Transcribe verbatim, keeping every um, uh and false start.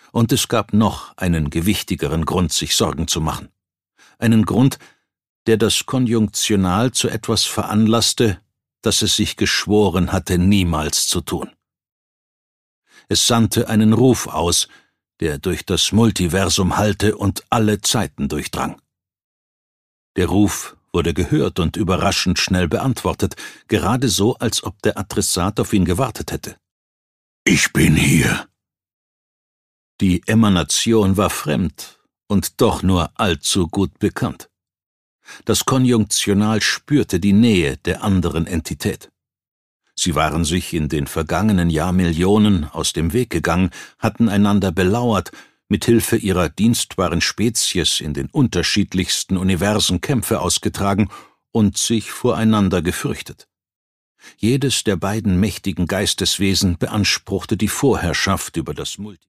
Und es gab noch einen gewichtigeren Grund, sich Sorgen zu machen. Einen Grund, der das Konjunktional zu etwas veranlasste, das es sich geschworen hatte, niemals zu tun. Es sandte einen Ruf aus, der durch das Multiversum hallte und alle Zeiten durchdrang. Der Ruf wurde gehört und überraschend schnell beantwortet, gerade so, als ob der Adressat auf ihn gewartet hätte. »Ich bin hier!« Die Emanation war fremd und doch nur allzu gut bekannt. Das Konjunktional spürte die Nähe der anderen Entität. Sie waren sich in den vergangenen Jahrmillionen aus dem Weg gegangen, hatten einander belauert, mit Hilfe ihrer dienstbaren Spezies in den unterschiedlichsten Universen Kämpfe ausgetragen und sich voreinander gefürchtet. Jedes der beiden mächtigen Geisteswesen beanspruchte die Vorherrschaft über das Multi